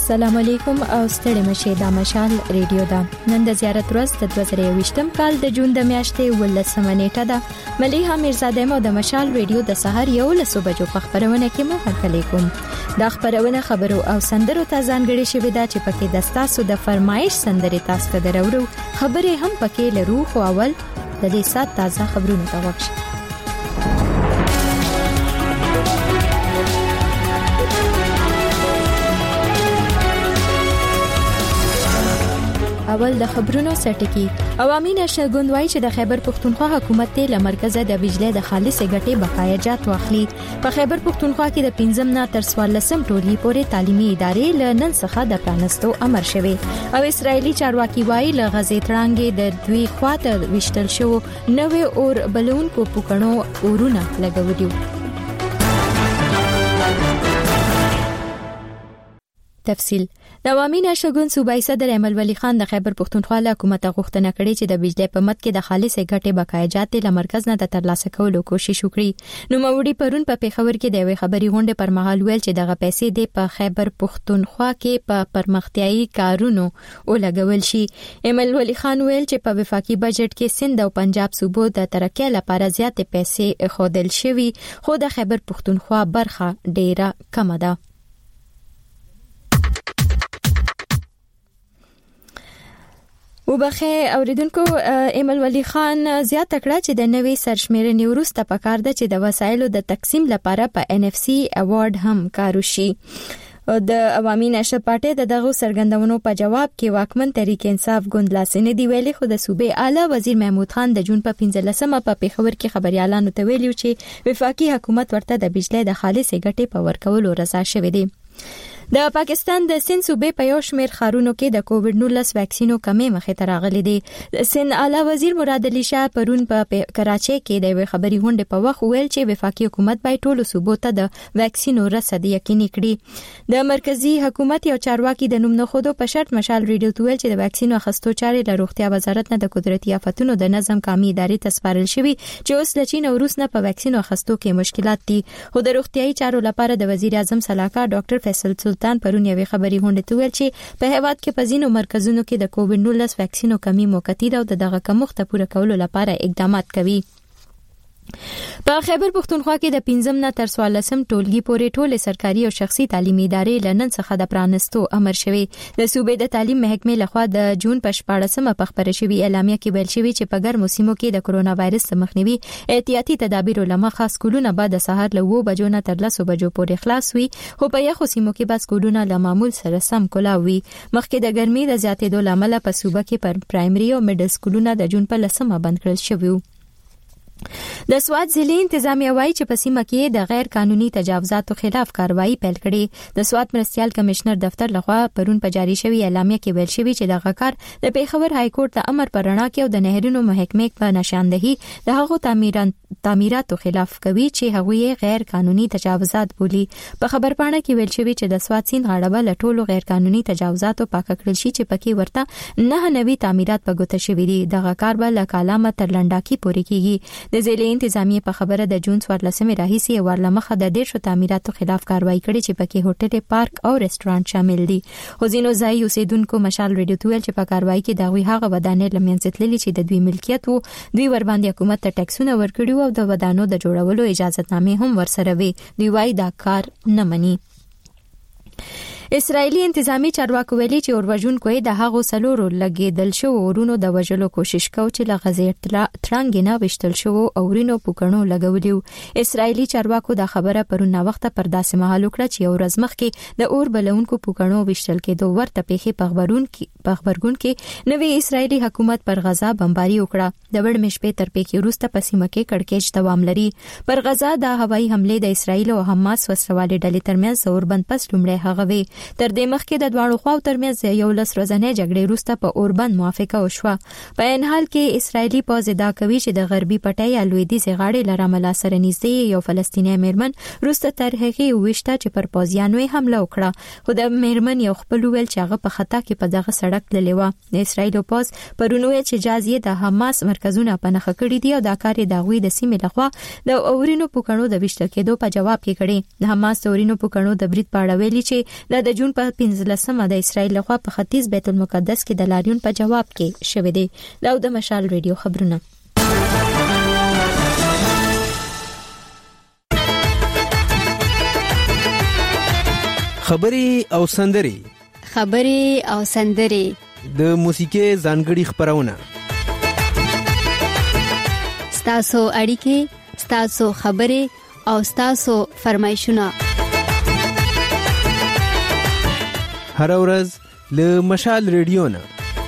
السلام علیکم او ستړي مشه د مشال ریډیو دا نن د زیارت ورځ د 2023م کال د جون د میاشتې 18 نیټه ده مليحه میرزاده مو د مشال ریډیو د سحر 11 بجو په خبرونه کې مو هرکلی کوم د خبرونه خبرو او سندرو ته ځانګړي شوی دا چې پکې د تاسو د فرمایش سندري تاسو ته درورو خبره هم پکې لرو خو اول د دې سات تازه خبرونه ته وښه اول د خبرونو سرټکی عوامي نشر ګوند وایي چې د خیبر پختونخوا حکومت ته له مرکزه د بجلی د خالص ګټې بقایا جات واخلي په خیبر پختونخوا کې د 15 نه تر 14 ټولګي پورې تعلیمي ادارې له نن څخه د پرانستو امر شوی او اسرایلی چارواکي وایي له غزې ترانګې د دوی خواته وشتل شو نوې اور بلونکو پوکڼو اورونه لګولیو تفصیل د عوامي نشر ګوند صوبایي صدر احمد ولی خان د خیبر پختونخوا حکومت غوښتنه کړې چې د بجلی په مد کې د خالص ګټې بقایا جات له مرکز نه د ترلاسه کولو کوشش وکړي نو موري پرون په پیښور کې د یوې خبري غونډې پر مهال ویل چې دغه پیسې د په خیبر پختونخوا کې په پرمختیايي کارونو ولګول شي احمد ولی خان ویل چې په وفاقي بجټ کې سند او پنجاب صوبو د ترقۍ لپاره زیات پیسې خودل شوي خو د خیبر پختونخوا برخه ډیره کم ده وبخې اوریدونکو ایمل ولی خان زیاته کړه چې د نوې سرشمیرنې وروسته پکار ده چې د وسایلو د تقسیم لپاره په NFC ایوارډ هم کار وشي د عوامي نشر پارټي دغه سرګندونو په جواب کې واکمن تحریک انصاف ګوند لاسنه دی ویلي خو د صوبې اعلی وزیر محمود خان د جون په 15مه په پیښور کې خبريالانو ته ویلي چې وفاقي حکومت ورته د بجلی د خالص ګټې په ورکولو رضا شوی دی د پاکستان د سند صوبې په یو شمېر ښارونو کې د کووډ-19 ویکسینو کمې مخې ته راغلي دي د سند اعلی وزیر مراد علي شاه پرون په کراچۍ کې د یوې خبري غونډې په وخت ویل چې وفاقي حکومت باید ټولو صوبو ته د ویکسینو رسد یقیني کړي د مرکزی حکومت یو چارواکي د نوم نه خودو په شرط مشال ریډیو ته ویل چې د ویکسینو اخیستو چارې له روغتیا وزارت نه د قدرتي آفتونو د نظم قامي ادارې ته سپارل شوی چې اوس له چین او روس نه په ویکسینو اخیستو کې مشکلات دي خو د روغتيایي چارو لپاره د وزیر اعظم صلاحکار ډاکټر فیصل سلطان پرون یوې خبري غونډې ته ویل چې په هیواد کې په ځینو مرکزونو کې د کووډ-19 ویکسینو کمی موقتی ده او دغه کمښت پوره کولو لپاره اقدامات کوي په خیبر پختونخوا کې د 15 نه تر 14 ټولګي پورې ټول سرکاري او شخصي تعلیمي ادارې لنن څخه د پرانستو امر شوی د صوبې د تعلیم محکمې لخوا د جون په 14مه په خبره شوی اعلامیه کې ویل شوی چې په ګرمو سیمو کې د کرونا وایرس مخنیوي احتیاطي تدابیر لمخه سکولونه بعد د سهار له 2 بجو نه تر 10 بجو پورې خلاص وي خو په یخو سیمو کې بس سکولونه له معمول سره سم کولاوي مخکې د ګرمۍ د زیاتېدو لامل په صوبه کې پر پرایمري او میډل سکولونه د جون په 10مه بند کړل شوی د سوات ضلع انتظامیه وایي چې په سیمه کې د غیر قانوني تجاوزاتو خلاف کاروایی پیل کړي د سوات مرستيال کمشنر دفتر لخوا پرون په جاری شوی اعلامیه کې ویل شوی چې دغه کار د پیښور های کورټ د امر پر رڼا کې او د نهرونو محکمې په نشاندهي د هغو تعمیراتو خلاف کوي چې هغوی غیر قانوني تجاوزات بولي په خبرپاڼه کې ویل شوی چې د سوات سیند غاړه له ټولو غیر قانوني تجاوزاتو پاک کړل شي چې پکې ورته نه نوي تعمیرات په ګوته شوی دي دغه کار به له کلامه تر لنډاکي پورې کیږي د ضلع انتظامیه په خبره د جون 14مه راهیسي ورلمخه د ډیرشو تعمیراتو خلاف کاروایی کړي چې پکې هوټل پارک او رستورانت شامل دي خو ځینو ځای اوسیدونکو مشال ریډیو ته ویل چې په کاروایی کې دغه هغه ودانې لمنځه تللي چې د دوی ملکیت وو دوی ور باندې حکومت ته ټیکسونه ورکړي او د ودانو د جوړولو اجازهنامې هم ورسره وي دوی وايي دا کار نه مني اسرایلی انتظامی چارواکو ویلي چې اوروژونکو د هغو سلورو لګیدل شو ورونو د وژلو کوشش کو چې له غزې ترانګ نه وشتل شو اورینو پوکڼو لګولیو اسرایلی چارواکو دا خبره پرونه وخت پر داسې مهال وکړه چې یو ورځ مخکې د اور بلونکو پوکڼو وشتل کېدو ورته پیښې په خبرګون کې نوې اسرایلی حکومت پر غزا بمباري وکړه د وړ مشپې تر پیښې وروسته په سیمه کې کړکېچ دوام لري پر غزا د هوایي حمله د اسرایل او حماس وسروالې ډلې ترمنځ اوربند پس لومړی هغه وی تر دې مخکې د دواړو خواو ترمنځ یو لس ورځې جګړې وروسته په اوربند موافقه وشوه په ان حال کې اسرایلی پوځ ادعا کوي چې د غربي پټي یا لویدیځ غاړې لرامل سره نږدې یو فلسطینی میرمن وروسته تر هغه وشته چې پر پوځیانو حمله وکړه خو د میرمن یو خپل ویل چې هغه په خطا کې په دغه سړک تللی و د اسرایل پوځ پرونو چې جازیه د حماس مرکزونه په نخښه کړی دی او دا کار د غوي د سیمې لخوا د اورینو پوکڼو د وشته کېدو په جواب کې کړي د حماس اورینو پوکڼو د برید په اړه ویلي چې د جون په 15مه د اسرایل لخوا په ختیځ بیت المقدس کې د لاریون په جواب کې شوې دي. دا د مشال ریډیو خبرونه. خبري او سندري د موسیقي ځانګړي خبرونه. ستاسو اړیکې، ستاسو خبرې او ستاسو فرمایشونه هر ورځ له مشال ریډیو نه.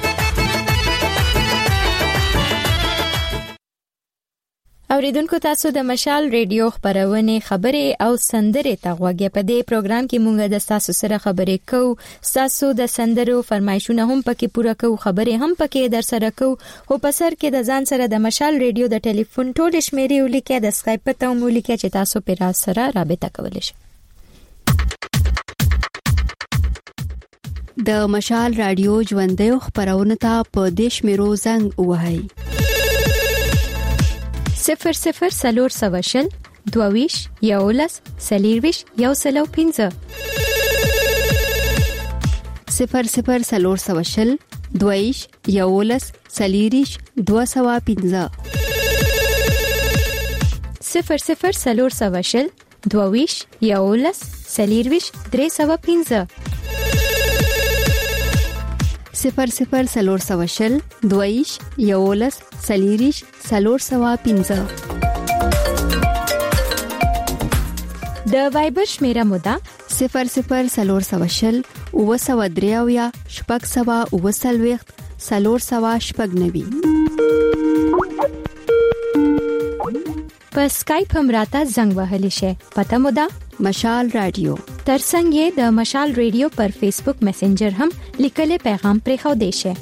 اوریدونکو تاسو د مشال ریډیو خبرونه خبرې او سندرې ته غوږی. په دې پروګرام کې مونږ د تاسو سره خبرې کوو، تاسو د سندرو فرمایشونه هم پکې پوره کوو، خبرې هم پکې در سره کوو. او په سر کې د ځان سره د مشال ریډیو د ټلیفون ټول شمیرې ولیکئ، د اسکایپ ته هم ولیکئ چې تاسو پر سره رابطه کولی شئ. د مشال رادیو ژوندۍ خبرونه ته په دیش میرو زنګ وهاي 0040 22 11 40 105 0040 22 11 40 205 0040 22 11 40 305 0040 22 11 40 305. د وایبر شمیره مودا 0040 اوسودریاویا شپږ سوا اوسلويخت سلور سوا شپږ نوي. په سکایپ هم راته زنګ وهلی شي. پته مودا مشال رادیو. ترڅنګ یې د مشال ریډیو پر فیسبوک میسنجر هم لیکلي پیغام پرې خو دی شي.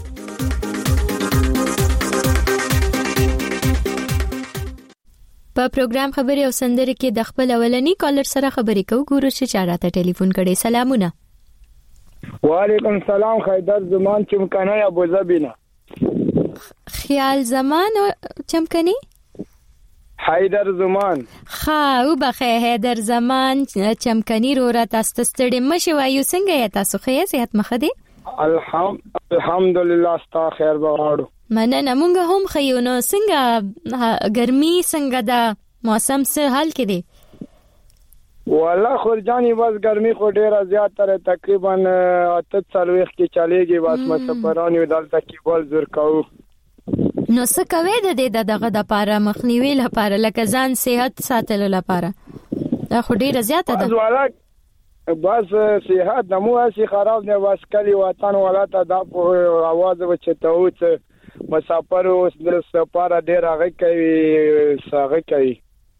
په پروګرام خبري او سندري کې د خپل اولنی کالر سره خبرې کوو. ګورو چې چا راته ټلیفون کړي. سلامونه. وعلیکم سلام. خیدر زمان چمکنی ابو ظبی نه. خیال زمان چمکنی حیدر زمان. او بخې حیدر زمان چمکنی رو را تاسو ستړي مشه وایو. څنګه یې تاسو؟ خیر صحت مخ دې؟ الحمدلله ستا خیر بغاړو. مننه. مونږ هم خیو. نو څنګه ګرمي څنګه ده؟ موسم څه حال کې دی؟ والله خورجانی بس ګرمي خو ډیره زیاته تقریبا 8 کې چلےږي. بس مسافرانو دلته کې بل زور کوو. نو څه کوي د دې دغه د لپاره مخنیوي لپاره لکه ځان صحت ساتلو لپاره؟ دا خو ډیره زیاته ده. بس صحت نمو اسی خراب نه. بس کلی وطن ولاته دا په आवाज وچتاوت مسافر اوس د سفر ډیر هغه کوي ساغه کوي.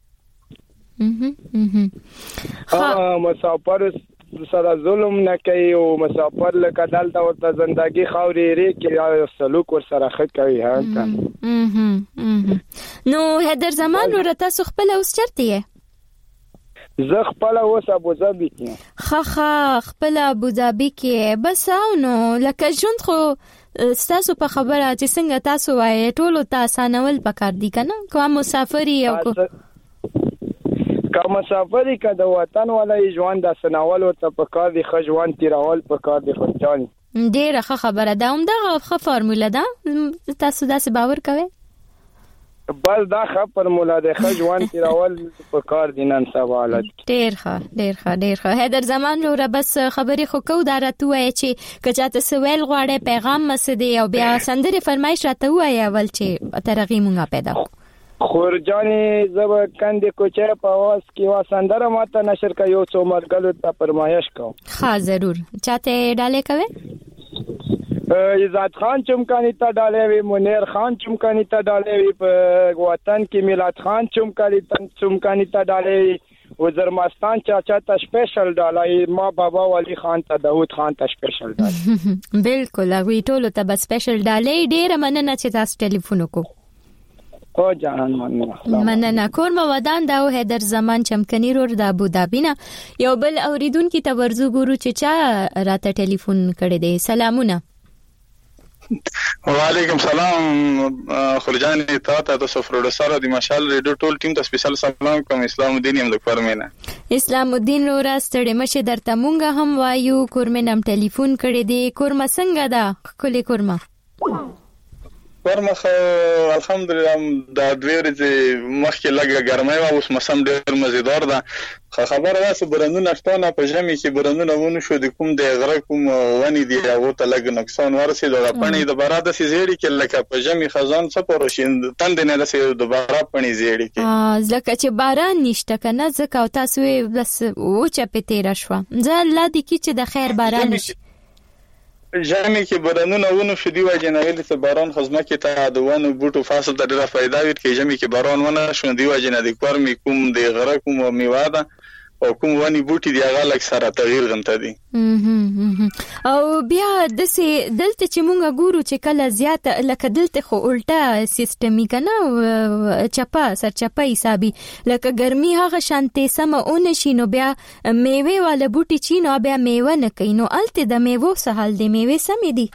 مسافر سره ظلم نه کوي او مسافر لکه دلته ورته زندگی خوري ری کې سلوک ور سره خ کوي. ها نو هدر زمان ورته خپل اوس چرته یې؟ زه خپل اوس ابو ظبی کې. خپل ابو ظبی کې. بس نو لکه ژوند خو تاسو په خبره چې څنګه تاسو وایي ټول تاسو نول پکار دي کنه. کوم مسافری او کوم مسافری که د وطن ولای ژوند د سناول او په کار دي خجوان تیرول په کار دي خجان. ډیره ښه خبره ده. هم دا ښه فارموله ده. تاسو داسې باور کوئ؟ بس دا ښه فارموله ده. خجوان تیرول په کار دي نن سبا حالت. ډیر ښه. هدر زمان لوره بس خبرې خو کو دا راته وایي چې کچاته سوال غواړي پیغام مسدي او بیا سندري فرمایش راته وایي اول چې ترغی مونږه پیدا خورجانی زب کندې کوچه په واس کې واسندره ماته نشر کا یو څو مرګلو ته فرمایش کوم. ها ضرور. چاته ډالې کوي؟ عزت خان چمکانی ته ډالې وی، منیر خان چمکانی ته ډالې وی، په وطن کې میلاد خان چمکانی ته ډالې وی، وزیر مستان چاچا ته سپیشل ډالې، ما بابا ولی خان ته داوود خان ته سپیشل ډالې. بالکل هغه ټول ته بس سپیشل ډالې. ډیر مننه چې تاسو ټلیفون وکړو. او جانان مننه. کور مو ودان دا هدر زمان چمکنی رور د ابو ظبی نه. یو بل اوریدونکو ته ورزو ګورو چې چا راته ټلیفون کړی دی. سلامونه. وعلیکم سلام خورجان ته تاسو پروډوسر د مشال ریډیو ټول ټیم ته سپیشل سلام کوم. اسلام الدین یم د کورمنه. اسلام الدین رو ستړي مشه درته مونږه هم وایو. کورمنه هم ټلیفون کړی دی. کورمه څنګه ده کلی کورمه؟ ورمخ الحمدلله دا دوی ورځې مخکې لږه ګرمۍ وه، اوس موسم ډېر مزیدار ده. خبره ده چې بارانونه شته نه، په ژمي کې بارانونه ونه شو، د کوم د غره کوم ونې دي هغو ته لږ نقصان ورسېد. د پڼې د بارا داسې زیړې کړي لکه په ژمي خزان څپه راشي، تندې نه داسې د بارا پڼې زیړې کړي. ځکه چې باران نشته که نه، ځکه او تاسو بس وچه پې تېره شوه. زه الله دې کړي چې د خیر باران وشي. ژمي کې بارانونه ونه شو، دې وجې نه ویلې چې باران خو ځمکې ته د ونو بوټو فصل ته ډېره فایده ورکوي. ژمي کې باران ونه شو، دې وجې نه د کورمې کوم د غره کوم میوه ده او کوم ونې بوټي دی هغه لږ سره تغییر غنته دي. او بیا داسې دلته چې مونږ ګورو چې کله زیات لکه دلته خو الټا سیستمي که نه، چپه سرچپه حسابي، لکه ګرمي هغه شانتې سمه اونه شي نو بیا میوې والا بوټي چي نو بیا میوه نه کوي. نو هلته د میوو څه حال دی؟ میوې سمې دي؟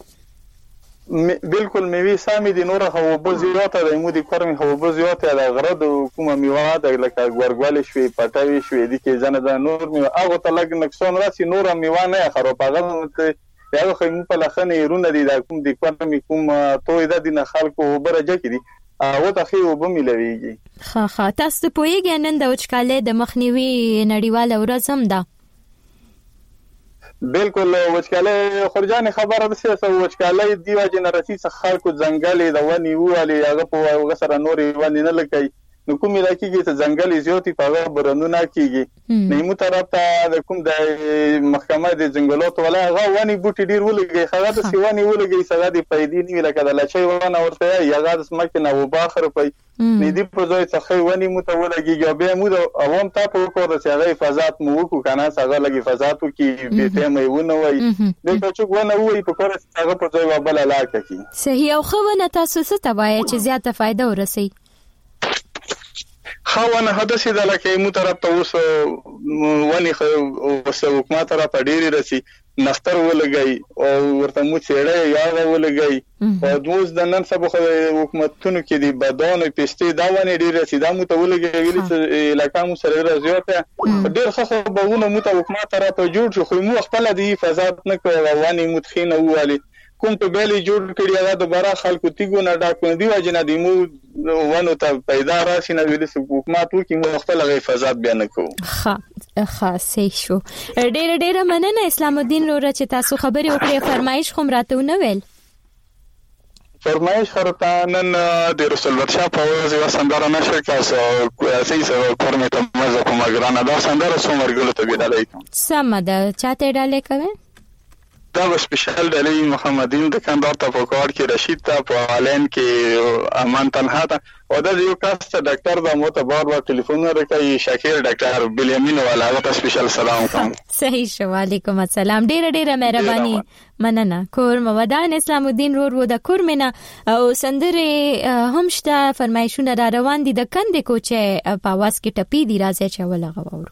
بالکل میوې سمې دي. نوره حبوبه زیاته ده، مو د کورمې حبوبه زیاته ده. غره د کومه میوه ده لکه ګورګولې شوې، پټوې شوې، دې کې ځنه ده نور میوه هغو ته لږ نقصان راسي. نوره میوه نه یې خراب. هغه هغه خو مو په لخنې ایرونه دي، دا کوم د کورمې کوم توی ده دي نه خلکو اوبه رجکې دي هغو ته ښې اوبه میلوېږي. ښه تاسو پوهېږئ نن د وچکالۍ د مخنیوي نړیواله ورځ هم ده؟ بالکل وچکالۍ خورجانې خبره ده چې وچکالۍ دی وجې نه رسي چې خلکو ځنګلې د ونې ووهلې، هغه په هغه سره نورې ونې نه لګوي. نو کوم دا کېږي چې ځنګلې زیاتې په هغه بارانونه کېږي. نیمو طرف ته د کوم د محکمه د ځنګلاتو والا هغه ونې بوټي ډېر ولګوي، هغه داسې ونې ولګوي چې هغه د پیدې نه وي، لکه د لچۍ ونه ورته وایي، هغه د ځمکې نه اوبه خرپوي. نو دې په ځای څخه ونې مو ته ولګېږي او بیا مو د عوام ته په وکړه چې هغه حفاظت مو وکړو که نه، هغه لږ حفاظت وکړي، بې ټیمه یې ونه وایي، دې کچوک ونه ووایي په کار چې هغه په ځای یوه بله لاره کړي. صحیح. او ښه ونه تاسو څه ته وایئ چې زیاته فایده ورسوي؟ ښه ونه هداسې ده لکه مو طرف ته اوس ونې اوس حکومت طرف ته ډېرې رسي، نختر ولګوي او ورته مو څېړی یا هغه ولګوي. او اوس د نن سبا حکومتونو کې د بادام پستې دا ونې ډېرې رسي، دا مو ته ولګوي ویلي چې علاقه مو سره ډېره زیاته ډېر ښه باغونه مو ته حکومت طرف ته جوړ شو، خو مو خپله د حفاظت نه کوي. ونې مو ښې نه ووهلې، کوم په بیلې جوړ کړي هغه دوباره خلکو تیږو نه ډاک نه دي وجې نه د مو ونو ته پیدا راشي نه ویلي حکومت وکړي، مو خپل هغه حفاظت بیا نه کوو. ښه صحیح شو. ډېره مننه اسلام الدین وروره چې تاسو خبرې وکړې. فرمایش خو م راته ونه ویل. فرمایش خرته نن د رسول بادشاه په ورځ یوه سندره نشر کړه، صحیح کورمې ته مزه کومه ګرانه دا سندره څو مرګلو ته بې ډالۍ کوم. سمه ده. چا ته یې ډالۍ کوې؟ دا به سپیشل ډالۍ محمدین دکاندار ته، په کار کې رشید ته، په آلین کې امان تنها ته، او دا یو کس ته ډاکټر دا مو ته بار ټلیفون راکوي، شاکر ډاکټر بلیامین والا، هغه ته سپیشل سلام کوم. صحیح شو. وعلیکم السلام. ډېره مهرباني. مننه. کورمه ودان اسلام الدین ورو د کورمنه او سندرې هم شته، فرمایشونه را روان دي. د کندې کوچې په आवाज کې ټپي دي، راځي چې ولغه وورو.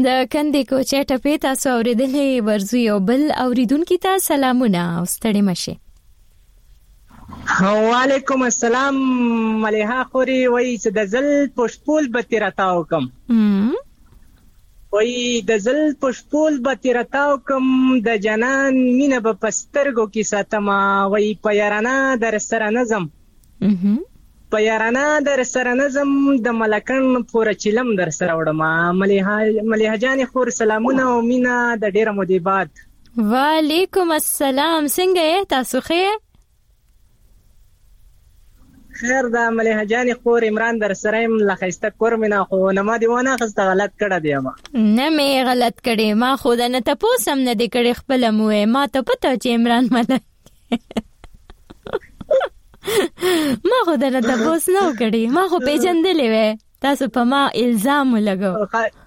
د کندې کوچې ټپې تاسو اورېدلې ورزو یو بل اوریدونکو ته سلامونه او ستړي مشه. وعلیکم السلام. مليحه خوري وای چې د زل پښپول به تیرتاو کم وای د زل پښپول به تیرتاو کم د جنان مینه به پسترګو کې ساتما وای پیارانا در سره نظم پیارانا در سره نظم د ملکن پور چلم در سره وړم. مليحه جان خور سلامونه او مینا د ډیره مودې بعد. وعلیکم السلام. څنګه تاسو ښه؟ خیر دا مليحه جان خور عمران در سره لخيسته کور مینا خو نه ما دیوانه خسته غلط کړه دی ما نه مې غلط کړي ما خو نه ته پوسم نه دی کړي خپل مو ما ته پته چې عمران مله ما خو نه ته پوس نه کړي ما خو پیژندلې وې تاسو په ما الزام لګو.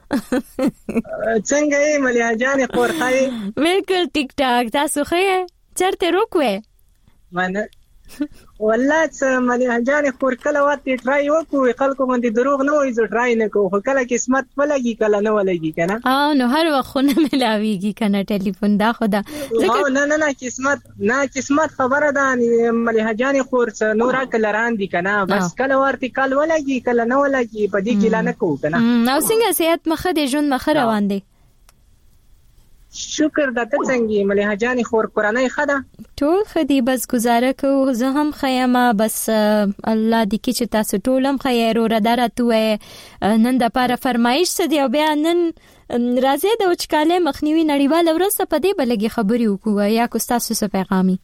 څنګه یې مليحه جان خور خای بالکل ټیک ټاک. تاسو ښه چرته روکوي منه والله چې مليحه جان خور کله وته ټرای وکړو خلکو باندې دروغ نه وایي زه ټرای نه کوم خو کله قسمت ولګي کله نه ولګي کنه نو هر وخت نه ملاويږي کنه ټلیفون دا خدا نه قسمت خبره ده مليحه جان خور څه نور کله ران دي کنه بس کله ورته کال ولګي کله نه ولګي په دې کې لا نه کو کنه. نو څنګه صحت مخه دې ژوند مخه روان دي؟ شکر د ته څنګه مليحه جان خور قرانه خدا ټول خدي بس گزاره کو زه هم خیمه بس الله دې کې چې تاسو ټولم خیر او درته نن د پاره فرمایش سدي او بیا نن راځي د وچکاله مخنیوي نړیوال ورسته په دې بلګي خبري وکړو یا کو تاسو څه پیغامي؟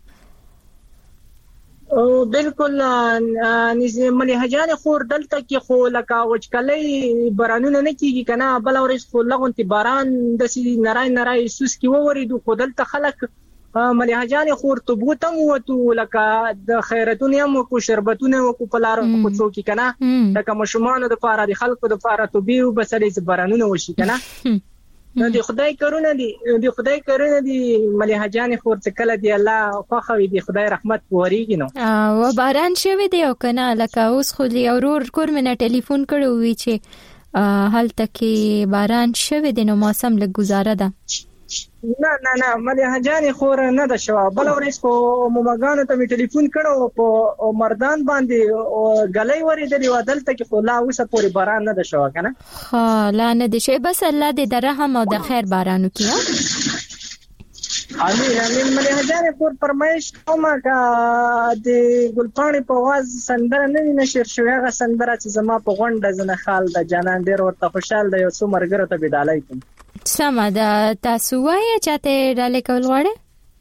او بالکل مليحه جان خور دلته کې خو لکه وچکلې بارانونه نه کیږي کنه بل اورس خو لغونتي باران د سي نرای سوس کی وریدو خو دلته خلک مليحه جان خور تبوتم وته لکه د خیرتونه مو کو شربتونه کو پلار کو څوکي کنه لکه مشمانو د فاره د خلکو د فاره تو بیو بسلې بارانونه وشي کنه نو دی خدای کارونه دي مليحه جان خور څخه کله دی الله خوخوي دی خدای رحمت وريږي نو و باران شوی دی او کنه لکه اوس خو لی اورور کور منه ټلیفون کړو وی چې حالت کې باران شوی دی نو موسم له گزاره ده. نه مليحه جان خور نه ده شو بل ورس کو مومګانو ته می ټلیفون کړو په مردان باندې غلې ورېدلې و دلته کې خو لا اوسه پوری باران نه ده شو کنه. لا نه دي شي بس الله دې د رحم او د خیر بارانو کیا. امين مليحه جان خور فرمایش کومه کا د ګلپاڼې په واز سندره نه نشر شو هغه سندره چې زما په غونډه زنه خال د جانان ډیر ورته خوشاله دی او څو مرګره ته بدالای کوم. سمه ده تاسو وایي چاته ډالې کول غواړئ؟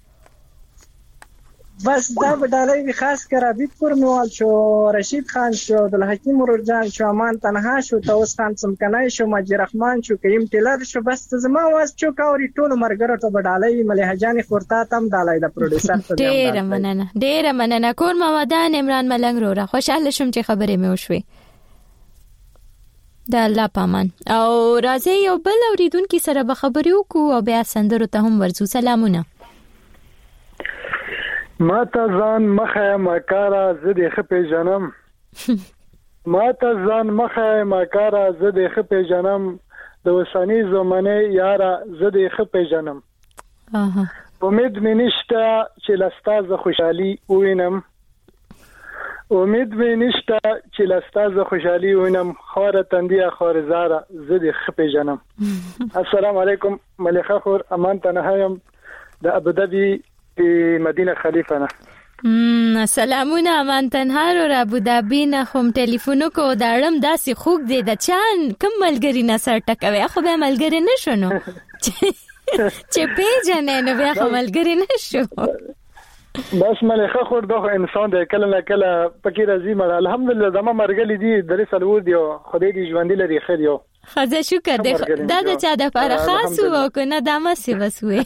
بس دا بدالای خاص کر ابید پرموال شو رشید خان شو عبدالحکیم رجان شو امان تنها شو توس خان سمکنای شو مجید رحمان شو کریم ټیلر شو بس زما واس چو کاوري ټول مرګره ته بدالای مليحه جان خورتا تم دالای د پروډوسر ته ډیر مننه کور مودان عمران ملنګ رو خوشاله شوم چې خبرې مې وشوي. د الله پامان او راځي یو بل اوریدونکو سره به خبرې وکړو او بیا سندرو ته هم ورزو. سلامونه. ما ته ځان مخه مکارا زدي خپې جنم ما ته ځان مخه مکارا زدي خپې جنم د وسانی زمانه یارا زدي خپې جنم امید مې نشته چې لستازه خوشحالي وینم امید مې نشته چې لستازه خوشحالي وینم خور تندیا خور زارا زدي خپې جنم. السلام علیکم مليحه خور امان تنهایم د ابوظبي مدینه خلیفه نه. سلامونه امان تنهار او ابوظبي نه هم ټلیفون کو داړم داسې خوګ دی د چان کم ملګری نه سر ټکوي خو به ملګری نشونو چې پیژنې نو بیا ملګری نشو. بس مليحه خور دغه انسان دی کله نه کله پکې راځي مړ الحمدلله زما مرګلي دي درې سلور دی خدای دې ژوند لري خیر یو خزه شکر دې دا د چا د لپاره خاص وکنه د ماسي وسوي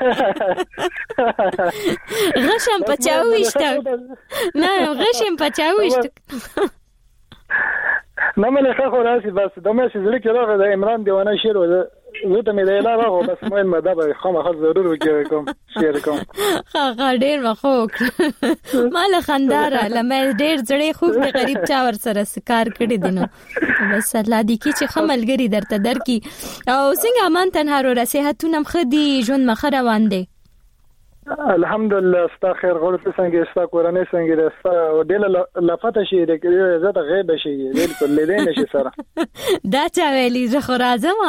غشم پچاويشت نه غشم پچاويشت نه مليحه خور راسي بس د مې زړه کې راغی د عمران دیوانه شعر و زه ته مې د اعلان راغو بس مې مده به خامخا ضرور وکړم شیر کوم ها ډېر مخوک مال خنداره لمه ډېر زړې خوب ته غریب چا ور سره کار کړی دینو بس الله دې کی چې خملګری درته درکې او څنګه امان تنها رو صحتونه مخدي ژوند مخ روان دي الحمدلله ستا خیر غوړ په څنګه ستا کورنۍ څنګه ده ستا ډېر لفته شي د عزت غیب شي بالکل لیدې نشي سره دا چا ویلي زه خو راځم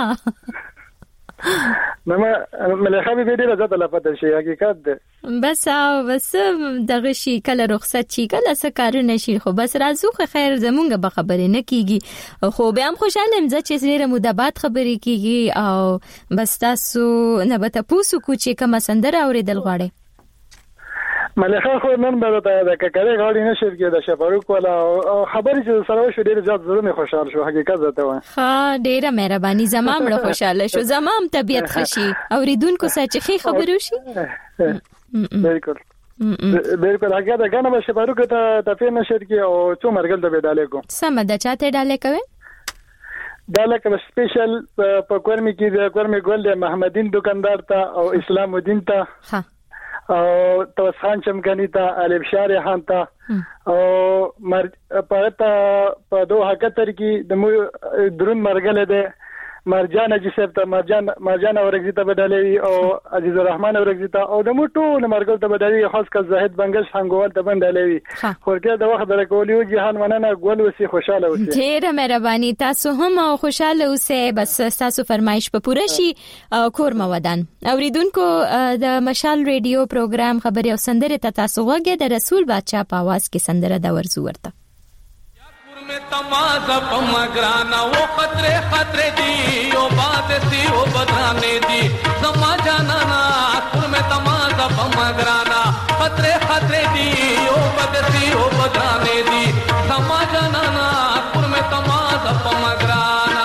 نو مليخه به ډېر عزت لفته شي حقیقت ده بس دغه شي کله رخصت شي کله سکارونه شي خو بس راځو خیر زمونږ به خبرې نه کیږي خو بیا هم خوشاله یم چې زیره مدبات خبرې کیږي او بس تاسو نه به تاسو کو چې کوم سندره اوریدل غواړي مليخه خو نن به د ککړې غاړي نشي کې د شپاروک ولا خبرې چې سره شو ډېر زیات زړه خوشاله شو حقیقت زته و ها ډېره مهرباني زمام له خوشاله شو زمام طبيعت خشي اوریدونکو سره چې خبرو شي بالکل هغه دا غنه به شپاروک ته تفیر نشي کې او څو مرګل ته بداله کو سم ده چاته ډاله کوي دا لکه سپیشل په کورمي کې د کورمي ګل د محمدین دکاندار ته او اسلام الدین ته ها او توسخان چمکنی ته الف شارع خان ته او په دوه کتر کې د درون مرګل ده مرجان جسب ته مرجان اورګزی ته بدلوي او عزیز الرحمن اورګزی ته او د موټو مرګل ته بدلوي خاص کر زاهد بنگش هنګوال ته بدلوي خورګه د وخت درکولیو جهان مننه ګل وسی خوشاله وسی ډېر مهرباني تاسو هم خوشاله اوسئ بس تاسو فرمایش په پوره شي کور مودان اوریدونکو د مشال ریډیو پروګرام خبري او سندره ته تاسو وګورئ د رسول بادشاہ په आवाज کې سندره د ورزو ورته में तमाजा पमगराना वो खतरे खतरे दी ओ बात सी ओ बदराने दी समा जाना ना पुर में तमाजा पमगराना खतरे खतरे दी ओ बात सी ओ बदराने दी समा जाना ना पुर में तमाजा पमगराना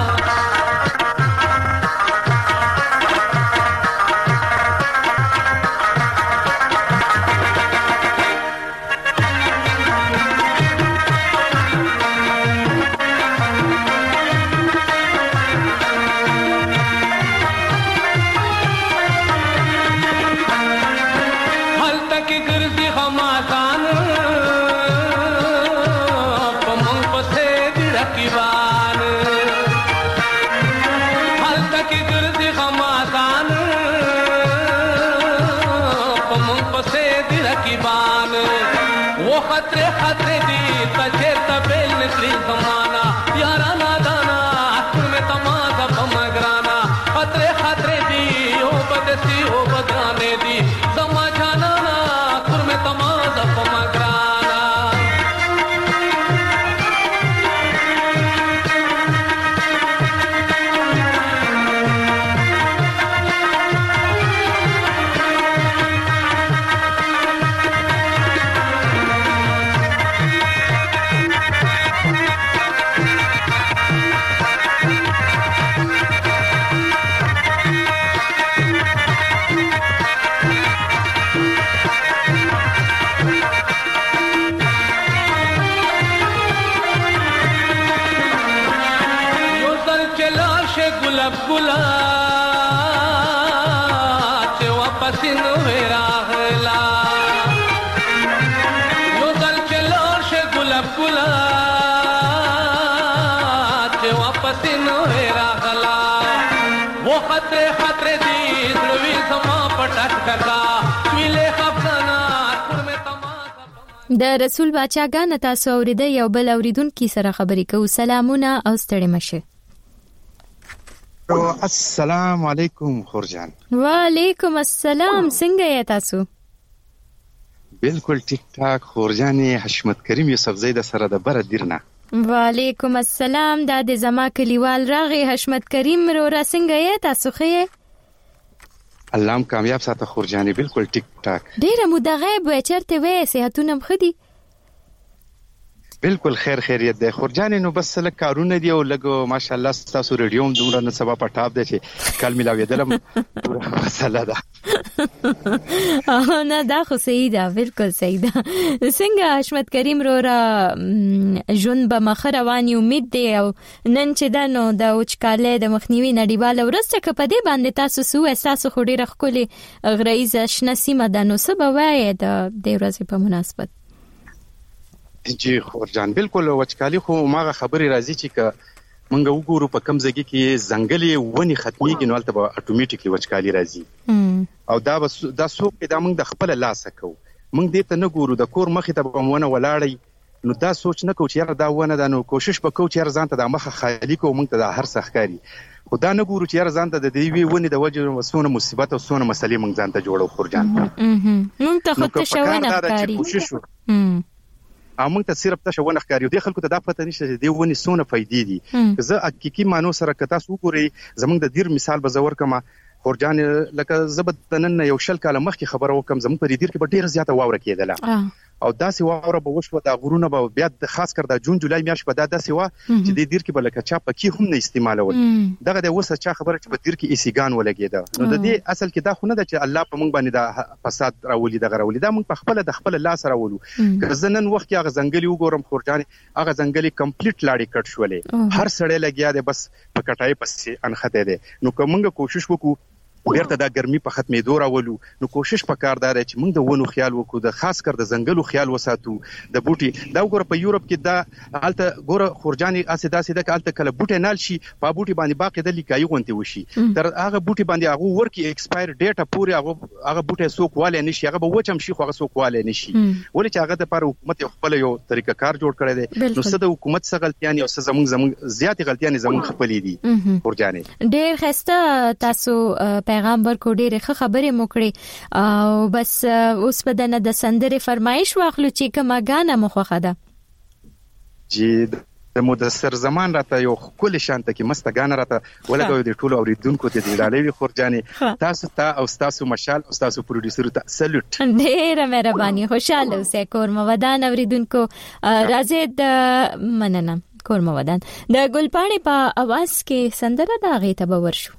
खतरे खतरे दी तजे तबेल निकली जमाना यारा नादाना तुम्हें तमाजा बमगराना खतरे खतरे दी ओ बदसी ओ बदराने दी समा जाना ना तुम्हें तमाजा बमगराना गुलाब गुलाब ते वापस न वेरागला यो दल चलो शे गुलाब गुलाब ते वापस न वेरागला वो खतरे खतरे दी ध्रुवी समा पटक कदा मिले खफना पुर में तमाजा د رسول بادشاہ غان تاسو اوریده یو بل اوریدونکو سره خبرې کوو سلامونه او ستړي مشه السلام علیکم خورجان وعلیکم السلام څنګه یې تاسو بالکل ټیک ټاک خورجانې حشمت کریم یوسف زید سره د بر دیرنه وعلیکم السلام د زما کلیوال راغی حشمت کریم رو را څنګه یې تاسو خې الله هم کامیاب ساته خورجانې بالکل ټیک ټاک ډیره موده غیب و چرته وې صحتونه مخدي بالکل خیر خیریت ده خورجانې نو بس لکه کارونه دی او لګو ماشاءالله تاسو ریډیوم دومره نه سبا په ټاپ دی چې کال ملاوي دلم مسله ده نه دا خو صحیح ده، بالکل صحیح ده. څنګه حشمت کریم رورا ژوند به مخ رواني امید دی او نن چې دا نو د وچکالۍ د مخنیوي نړیواله ورځ چې په دې باندې تاسو سو احساس خو ډېر خولي غریزه شنه سیمه د نو سبا وای د دې ورځې په مناسبت؟ جی خورجان بالکل وچکالي خو ماغه خبري راځي چې منګه وګورو په کم ځای کې ځنګلي ونی ختميږي نو البته اتوماتیکلی وچکالي راځي او دا څوک دا موږ د خپل لاس کوو. موږ دې ته نه ګورو د کور مخې ته به ونه ولاړی نو دا سوچ نه کوو چې یاره دا ونه ده، نو کوشش وکړو چې یاره ځان ته د مخه خالی کوو، موږ ته دا هر څه ښکاري، خو دا نه ګورو چې یاره ځان ته د دې ونې د وجې وسونه مصیبت او سونه مسلې موږ ځان ته جوړو. خورجان موږ ته خو تشونه ښکاري او موږ ته صرف تشونه ښکاري، د خلکو ته دا پته نشته چې د ونې سونه فائدې دي. زه حقيقي مانو سره که تاسو وګورئ زموږ د دیر مثال به زور کما خورجان، لکه زبد نن یو شل کاله مخکې خبره وکم زموږ په دیر کې به ډیره زیاته واوره کېدله او داسې واوره به وشوه د غرونه به بیا خاص کر د جون جولای میاشت په داسې وا چې د دیر کې به لکه چا پکې هم نه استعمالول. دغه د وسه چا خبره چې په دیر کې ایسیګان ولګیده نو د دې اصل کې دا خو نه ده چې الله په موږ باندې دا فساد راولي دغه راولي، دا موږ په خپل د خپل لاس راولو. که زنن وخت کې هغه ځنګلي وګورم خورجان هغه ځنګلي کمپلیټ لاړې کټ شولې، هر سړی لګیا دی بس په کټای پسې انخته دی. نو که موږ کوشش وکړو بیرته دا ګرمي په ختمېدو راولو نو کوشش پکار دی چې موږ د ونو خیال وکړو، د خاص کر د ځنګلو خیال وساتو، د بوټي دا وګوره په یورپ کې دا الته ګوره خورجاني اسې داسې ده الته کله بوټي نال شي په بوټي باندې باقي د لیکایي غونتی وشي تر هغه بوټي باندې هغه ورکی ایکسپایر ډیټا پورې هغه بوټي سوق والے نشي، هغه به وچم شي خو هغه سوق والے نشي، ولې چې هغه د پر حکومت خپل یو طریقه کار جوړ کړی دی. نو څه د حکومت څخه غلطیان او څه زموږ زیات غلطیان زموږ خپلې دي. خورجاني ډېر خسته تاسو پیغام ورکو، ډېر خبرې مو کړې او بس اوس په دنه د سندرې فرمایش واخلو چې کومه غانا مو خوښه ده. جی د مدثر زمان راته یو کل شانته کې مست غانا راته ولګوي د ټولو اوریدونکو ته د ډالۍ خورجاني تاسو ته او تاسو مشال او تاسو پروډوسر ته سلوټ. ډېر مهرباني، خوشاله اوسئ. کورم ودان اوریدونکو راځي د مننه کورم ودان د ګلپاڼې په اواز کې سندره دا غي ته باور شو.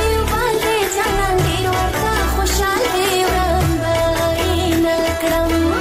Come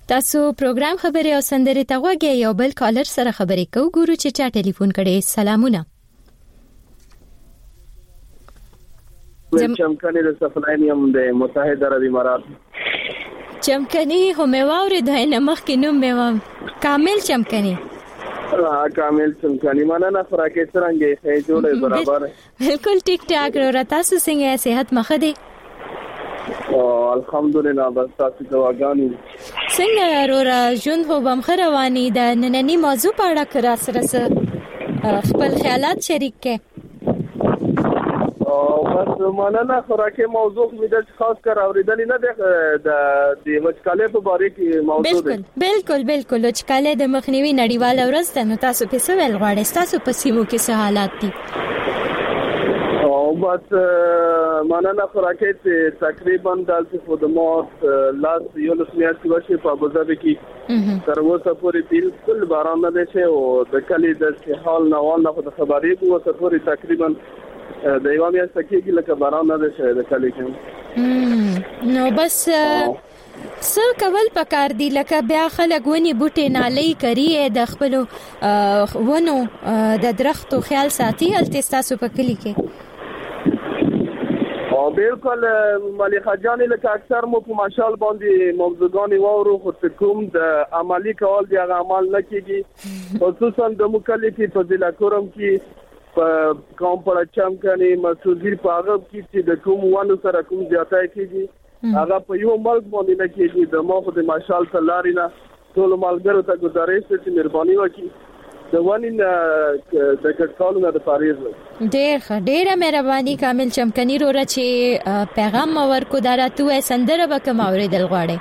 تاسو پروګرام خبري او سندري ته وګورئ یو بل کالر سره خبرې کوو ګورو چې چا ټلیفون کړي. سلامونه. چمکنی د سفلاینیم د متحده عرب امارات. چمکنی هم واوري د نمخ کې نوم مې کامل چمکنی. کامل چمکنی معنا نه فراکه څنګه یې جوړه برابر. بالکل ټیک ټاک رو تاسو څنګه صحت مخه دي؟ الحمدلله بس تاسو دواګانی څنګه رورا ژوند هو بمخ رواني د نننی موضوع په اړه کرا سره خپل خیالات شریک کړئ. بس مننه خوراکي موضوع مې د خاص کر اوریدل نه د وچکالۍ په اړه کې موضوع ده. بالکل وچکالۍ د مخنیوي نړیواله ورځ ده، نو تاسو په څه ول غواړئ؟ تاسو په سیمو کې څه حالات دي؟ بس مننه خوراکي تقریبا د خدمات لاس یو لسمیات کې په ابوظبي کې تر اوسه پورې بالکل باران نه دی او د کلی د حال نه خو د خبرې په اوسه پورې تقریبا د یو میاشت کېږي لکه باران نه دی شوی د کلی کې. نو بس څه کول پکار دي لکه بیا خلک ونی بوټي نالي کوي د خپل ونو د درختو خیال ساتي هلته تاسو په کلی کې؟ بالکل مليحه جان لکه اکثر مو په ماشال باندې موضوعګانی وورو خو کوم د عملی کول دی هغه عمل نه کیږي، خصوصا د مکلفي په ضلع کورم کې په کوم په چمکني مسعودي په هغه کې چې د کوم ونه سره کوم زیاتای کیږي هغه په یو ملک باندې نه کیږي. د مو په ماشال تلارینا ټول مالګرو ته گزارش ته مهرباني وکړي د ونی د کټکالو نه د پاریز. ډېره مهرباني کامل چمکنی رو چې پیغام ورکو دراتو سندره به کوم اوریدل غواړي؟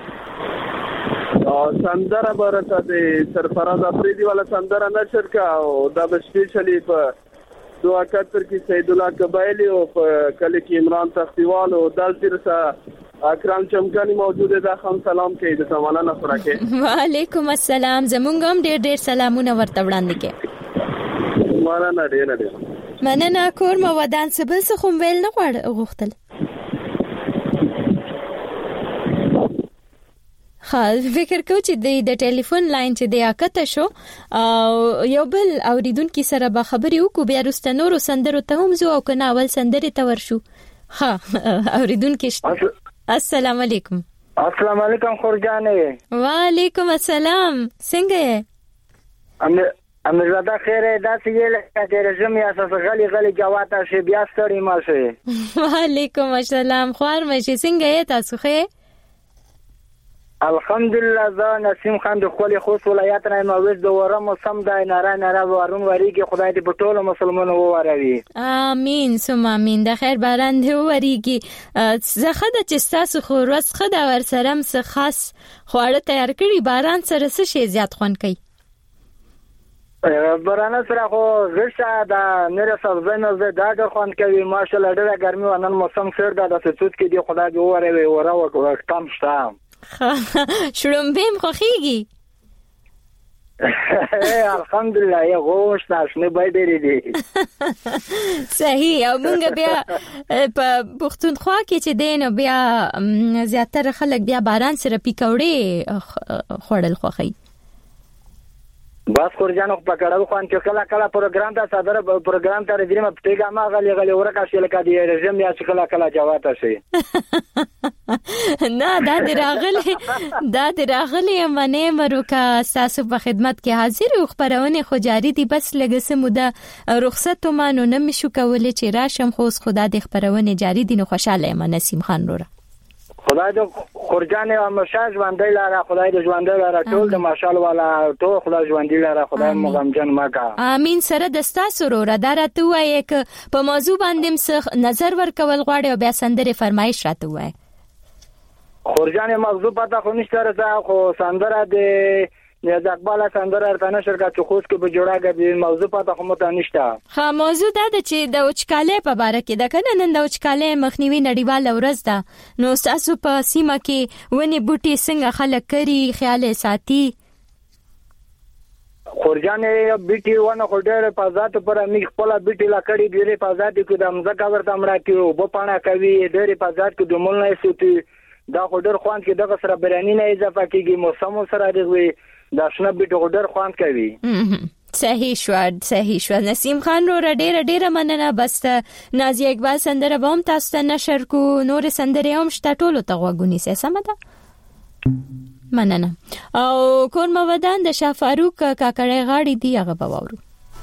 سندره برته د سرفراز افریدي والا سندره نشر کا او دا سپیشلی په 2071 کې سید الله قبایلی او په کلی کې عمران تختیوال او دالتیر سره اکرام چمکنی موجود ده. خام سلام کوي د زمانه نه فرکه. وعلیکم السلام. زمونږ هم ډېر سلامونه ورته وړاندې کې. مننه کور مو ودان سبل څه خو ویل نه غوښتل. خال فکر کو چې د ټلیفون لاین چې د اکته شو او یو بل اوریدونکو سره به خبرې وکړو بیا وروسته نورو سندرو ته هم زو او کنه اول سندرې ته ورشو. ها اوریدونکو السلام علیکم. السلام علیکم خورجانې. وعلیکم السلام. څنګه یې؟ امرزاده خیره داسې یې لکه چې رژیم یا اساس غلی جواته شي بیا ستړي ما شي. وعلیکم السلام. خوار مشي څنګه یې تاسو خې؟ الحمدلله زه نسیم خان د خپل خوست ولایت نه موجود د ورم سم د ناره ورون وریږي. خدای دې په ټول مسلمانانو ووروي. امين ثم امين. د خیر باران دې وریږي. زه خدای چې تاسو خو ورځ خدای ور سره څه خاص خواړه تیار کړی باران سره څه شي زیات خوان کوي؟ باران سره خو زړه دا نره سبزینه زه دا ډېر خوان کوي ماشاءالله. ډېر ګرمي ونن موسم سر دا د سوت کې دی خدای دې ووروي ورا کم شته. شړمبیم خوخیږي؟ الحمدلله یو غوښ ناشنه بایډری دی. صحیح. او موږ بیا په پښتونخوا کې چې دین بیا زیاتره خلک بیا باران سره پیکوړې خوړل خوخی. بس خورجانو په کړهو خوان چې کله پروګرام ته صدر پروګرام ته رجیم په پیغام غلي ورکه شي لکه دی رژیم یا کله جواب شي. نه دا دراغلی منه مروکا تاسو په خدمت کې حاضر او خبرونه خو جاری دي بس لګسه موده رخصت مانو نه مشو کولې چې راشم خو خدا دې خبرونه جاری دي نو خوشاله یم نسیم خان رورا. خدای دې خورجان او مشاج باندې لاره خدای دې ژوند لاره ټول د ماشال والا ټول خدای ژوند لاره خدای مغمجن ماکا. امين. سره دستا سرور درته وای ک په موضوع باندې نظر ورکول غواړي او بیا سندره فرمایش راته وای. خورجان موضوع پتا خو نشته راځه خو سندره دې نه ځکباله سندره ارتنه شرکت چې خوش کې به جوړاګه دې موضوع پتا خو مته نشته. ها موضوع دا چې د وچکالۍ په اړه کې د کنه نن د وچکالۍ مخنیوي نړیواله ورځ ده نو تاسو په سیمه کې ونی بوټي څنګه خلک کری خیال ساتي؟ خورجان بیٹی ونه خډر په ذات پر امي خپل بیٹی لا کړي ډېرې په ذات کې د مزګه ورته مړه کیو په پاڼه کوي ډېرې په ذات کې د مول نه سوتي دا خډر خوان کې دغه سره برانی نه اضافه کیږي موسم سره دغه د شنه بیټ خډر خوان کوي. صحیح شو نسیم خان رو ډېر مننه. بس نازیه اقبال سندره بوم تاسو ته نشر کو، نور سندره هم شته، ټولو ته غوږونی سه سم ده. مننه. او کور مودان د شاه فاروق کاکړی غاړي دی هغه باورو.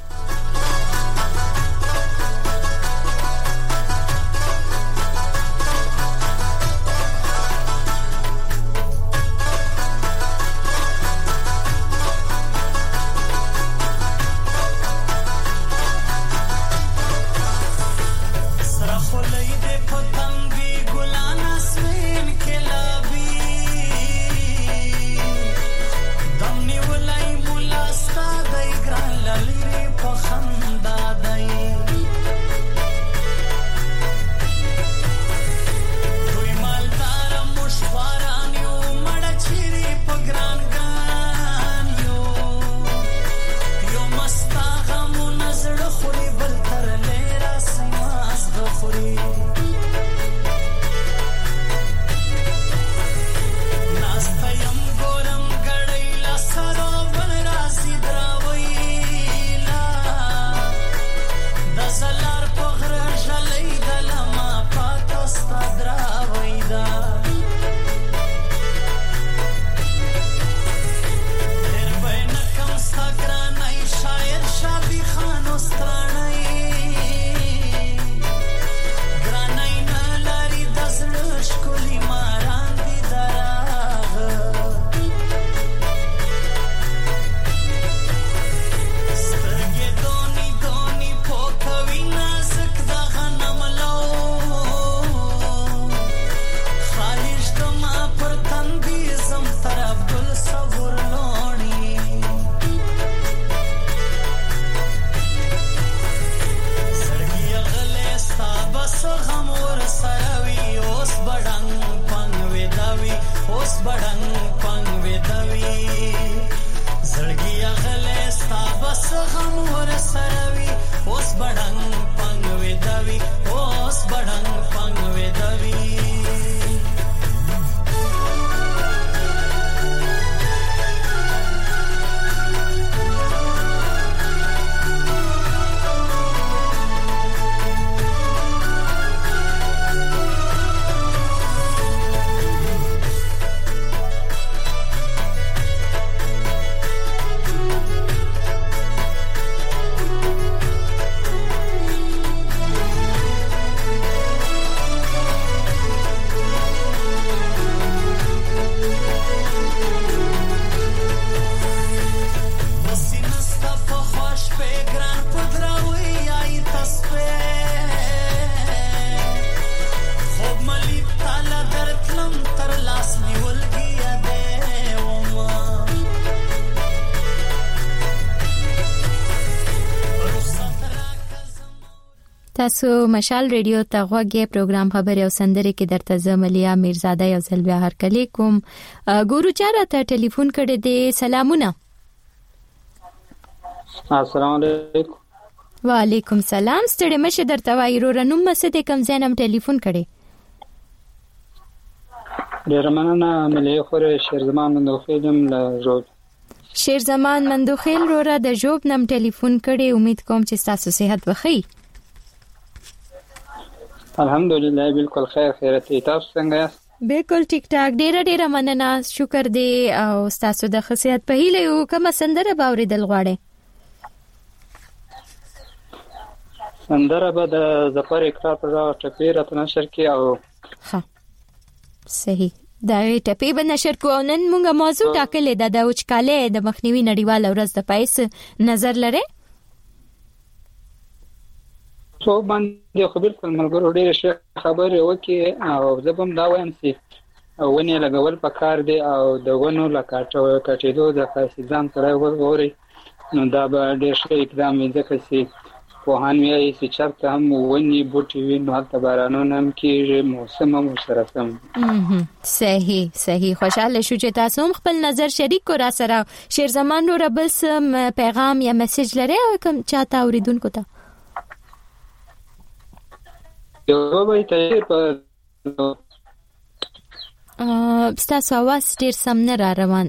تاسو مشال ریډیو ته غوږی پروګرام خبري او سندري کې درته زملیا میرزاده یو ځل بیا هر کلی کوم. ګورو چاره ته ټلیفون کړی دی. سلامونه. السلام علیکم. وعلیکم السلام. ستړي مشه درته وایرو رنوم مسد کم زینم ټلیفون کړی. ډیر مننه. ملي خور شیرزمان مندوخیلم له جوب. شیرزمان مندوخیل رو را د جوب نم ټلیفون کړی. امید کوم چې تاسو صحت بخیر. الحمدلله بالکل خیریت. تاسو څنګه یاست؟ بالکل ټیک ټاک. ډیر مننه. شکر دی او تاسو د خصيات په هیله یو کوم سندره باورېدل غواړي؟ سندره به د ظفر اقرار پر ټپی رات نشر کې او ها صحیح دا ټپی به نشر کو. نن موږ موضوع ټاکلې ده د وچکالۍ د مخنیوي نړیوال ورځ د پایس نظر لري. څو باندې خو بالکل ملګرو ډېر خبرې وکي او زه هم دا وایم چې ونې لګول پکار دي او د ونو کټېدو د خاصیزان سره وګوري نو دا به ډېر ښه اقدام وي ځکه چې پوهان وایي چې چېرته هم ونې بوټي وي نو هلته بارانونه هم کېږي موسم هم ورسره سم. صحیح. خوشحاله شو چې تاسو هم خپل نظر شریک کو را سره. شیرزمان نور بل پیغام یا میسج لري او کوم چاته اوریدونکو ته؟ یو به تیر په ستاسو आवाज ډیر سم نه روان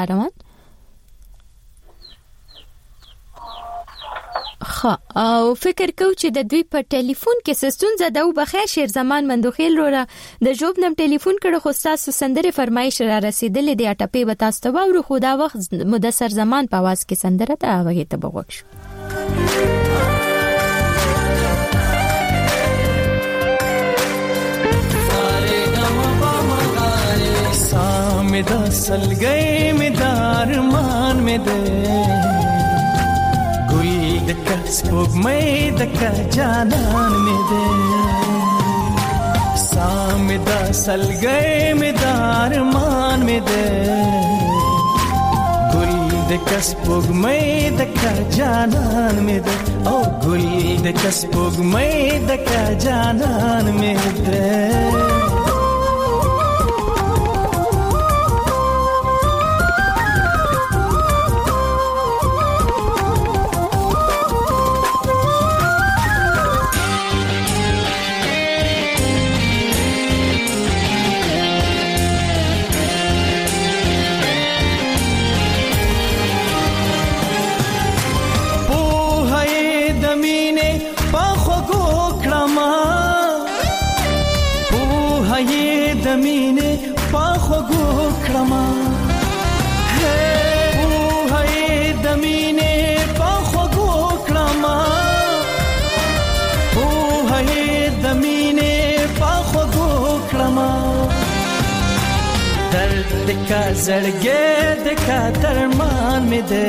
او فکر کوم چې د دوی په ټلیفون کې ستونزه ده او بخیر شیر زمان مندوخیل روره د جوب نم ټلیفون کړه خو تاسو سندره فرمایش را رسیدلې دی اټپې به تاسو ته وورو خو دا وخت مدثر زمان په आवाज کې سندره ده هغه ته بغوښ में दसल गए में दारमान में दे गुल दका स्पोग में दका जानन में दे साम दसल गए में दारमान में दे गुल दका स्पोग में दका जानन में दे ओ गुल दका स्पोग में दका जानन में दे مینه پاخو گو کرما او هی د مینه پاخو گو کرما او هی د مینه پاخو گو کرما درد کا زړګې د کا درمان می ده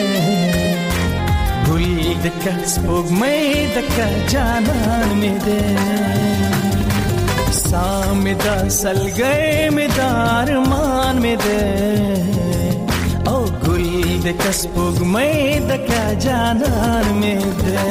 ګل د کا سپوږمۍ د کا جانان می ده सामे दा सल गए में दारमान में दे ओ गुल दे कसपुग में दका जानन में दे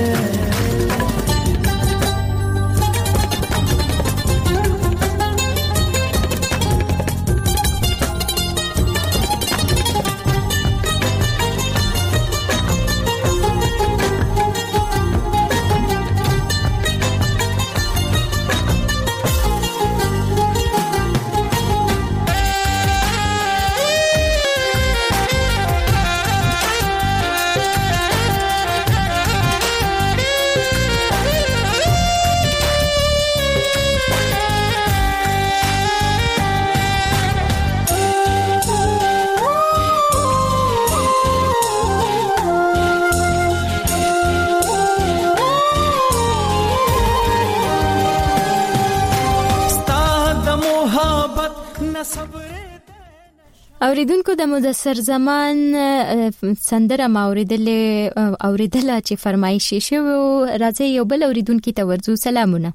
اوریدونکو د مدثر زمان سندره اوریدله چې فرمایشي شو راځي یو بل اوریدونکو ته ورزو سلامونه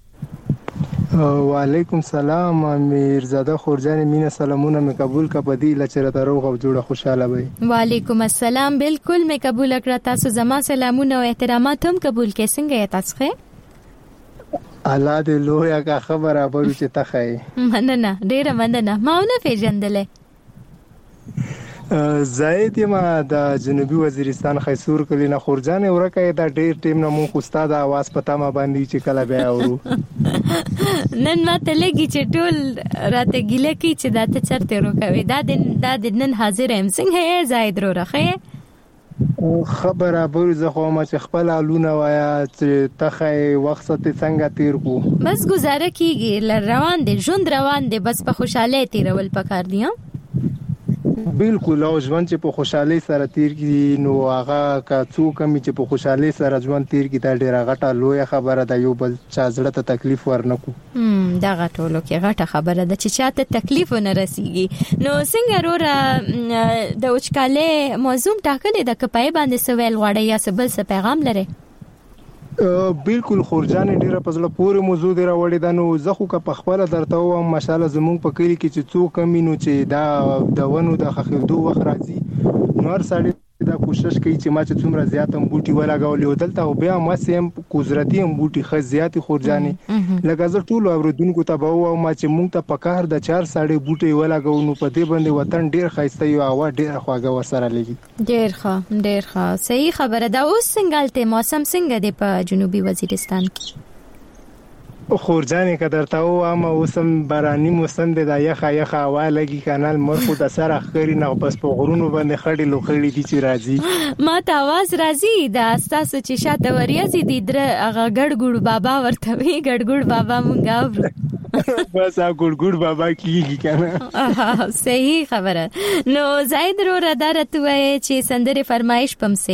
وعلیکم سلام میرزاده خورجان مینا سلامونه مې قبول کا پدی لچره دروغ او جوړه خوشاله وي وعلیکم السلام بالکل مې قبول کړه تاسو زما سلامونه او احترامات هم قبول کې څنګه تاسو الله دې لویا کا خبره برو چې تخې مننه ډیره مننه ماونه پیژندلې زاید ما د جنوبي وزیرستان خیسور کلی نه خورجان ورکه دا ډیر ټیم نه مون خوستا د आवाज پتا ما باندې چې کله بیا اورو نن ما ته لګی چې ټول راته ګیله کی چې دا ته چرته روکوي دا د نن حاضر هم څنګه زاید رو راخه خبره به زه خو ما چې خپل الونه وایا چې تخې وخت څنګه تیر کو بس گزاره کیږي روان دي ژوند روان دي بس په خوشاله تیرول پکار دي بالکل او ژوند چې په خوشحالي سره تیر کی نو هغه کا څوک چې په خوشحالي سره ژوند تیر کی دا ډیره غټه لوی خبره ده یو بل چا زړه ته تکلیف ورنکو دا غټولو کې غټه خبره ده چې چاته تکلیف ونه رسیږي نو څنګه وروره د وچکاله موضوع ټاکلې ده کپای باندې سوال غواړي یا سبل څه پیغام لري بالکل خورجان ډیره پزله پوره موضوع دی راوړی دا نو زه خو که په خپل درته و ماشاءالله زمونږ په کلی کې چې څوک کمینو چې دا د ونو د خخېدو وخت راځي نور سړی دا کوشش کوي چې ما چې څومره زیات هم بوټي ولاګولې او دلته او بیا ما سیم قدرتي هم بوټي خ زیات خورجانې لکه زه ټول اوردونکو ته به و ما چې مونږ ته پکار د 4 ساړې بوټي ولاګو نو په دې باندې وطن ډیر خاصه یو هوا ډیر خواږه ورسره لګي ډیر ښه صحیح خبره ده اوس څنګه موسم څنګه دی په جنوبي وزیرستان کې خورجانې قدرته او اما اوسم باراني موسم دی دا یخه هوا لګي کانال مرخو د سره خوري نه بس په غرونو باندې خړې لوخړې دي چې راځي ما ته आवाज راځي دا تاسو چې شاته وریازي دي در هغه ګډګوډ بابا ورته وی ګډګوډ بابا مونږه بس ګډګوډ بابا کیږي کنه صحیح خبره نو زید رو ردارت وای چې سندره فرمایش پمسي